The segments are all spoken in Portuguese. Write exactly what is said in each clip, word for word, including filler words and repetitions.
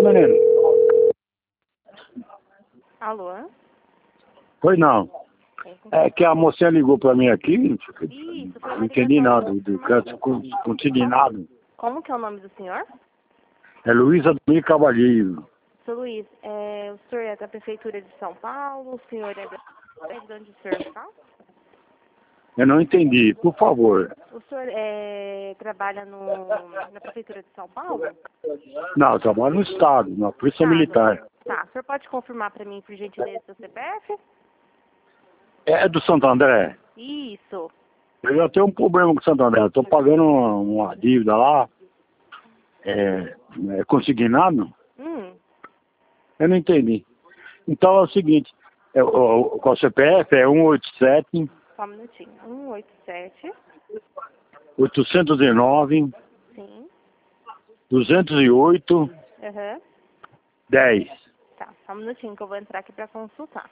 Alô, menino? Alô? Pois não. É que a mocinha ligou pra mim aqui, Isso, foi não uma entendi ligação nada, de do canto, informação. não entendi nada. Como que é o nome do senhor? É Luísa Domingos Cavalheiro. Seu Luiz, é, o senhor é da Prefeitura de São Paulo, o senhor é da... de onde o senhor está? Eu não entendi, por favor. O senhor é, trabalha no, na Prefeitura de São Paulo? Não, eu trabalho no Estado, na Polícia Tá, Militar. tá. O senhor pode confirmar para mim, por gentileza, seu C P F? É do Santo André. Isso. Eu já tenho um problema com o Santo André. Eu tô pagando uma, uma dívida lá, é, é consignado. Hum, Eu não entendi. Então é o seguinte, é, o, o, o C P F é um oito sete, só um minutinho. um oito sete, oito zero nove, sim. duzentos e oito, Aham. dez. Tá, só um minutinho que eu vou entrar aqui para consultar.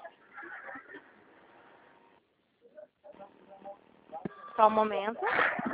Só um momento.